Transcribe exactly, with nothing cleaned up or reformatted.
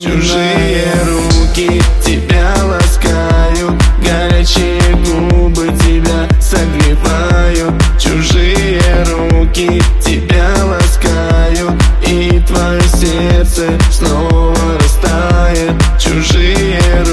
Чужие руки тебя ласкают, горячие губы тебя согревают. Чужие руки тебя ласкают, и твое сердце снова растает. Чужие руки